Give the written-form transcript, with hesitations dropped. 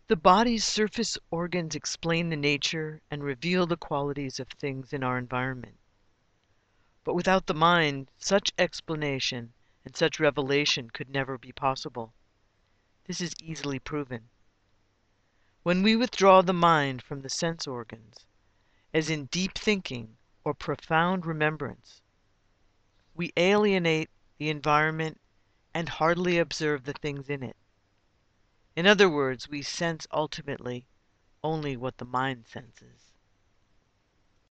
The body's surface organs explain the nature and reveal the qualities of things in our environment. But without the mind, such explanation and such revelation could never be possible. This is easily proven. When we withdraw the mind from the sense organs, as in deep thinking or profound remembrance, we alienate the environment and hardly observe the things in it. In other words, we sense ultimately only what the mind senses.